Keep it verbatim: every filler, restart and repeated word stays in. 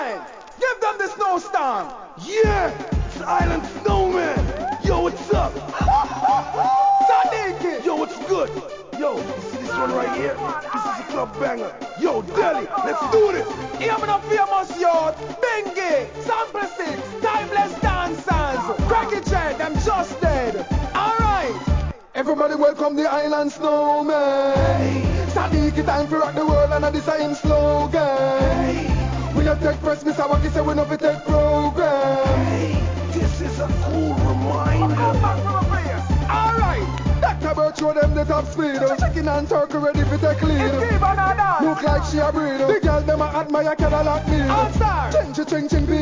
Alright, give them the snowstorm. Yeah, it's the Island Snowman. Yo, what's up? Sadiki. Yo, what's good? Yo, you see this one right here? This is a club banger. Yo, Delhi, let's do this. Here I'm not famous youth. Bengi, Sample Six, Timeless Dancers. Cracky Jet, them just dead. Alright. Everybody welcome the Island Snowman. Hey, Sadiki time for rock the world and this same slogan. hey, We not take press, Mister Wacky say we not fi take program. hey, this is a cool reminder. Come back from a place. Alright. Doctor Bird show them the top speed. Chicken and turkey ready for take lead. It's Steve and Adam. Look like she a breed. The girl them a admire Cadillac me. All-star. Ching ching ching ching.